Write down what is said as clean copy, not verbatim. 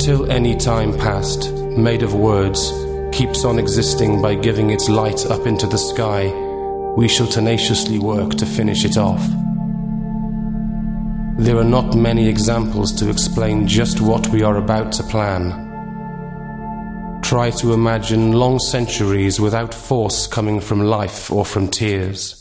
Until any time past, made of words, keeps on existing by giving its light up into the sky, we shall tenaciously work to finish it off. There are not many examples to explain just what we are about to plan. Try to imagine long centuries without force coming from life or from tears.